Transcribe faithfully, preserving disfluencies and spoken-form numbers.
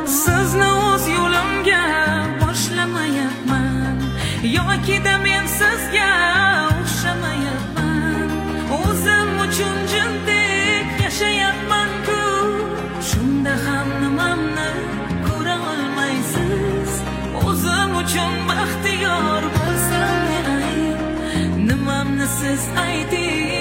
sizni o'z yo'limga boshlamayapman, yoki-da men sizga o'xshamayapman. O'zim uchun jindek yashayapman-ku, shunda ham nimamni ko'ra olmaysiz. O'zim uchun baxtiyor bo'lsam, nimamni siz ayting.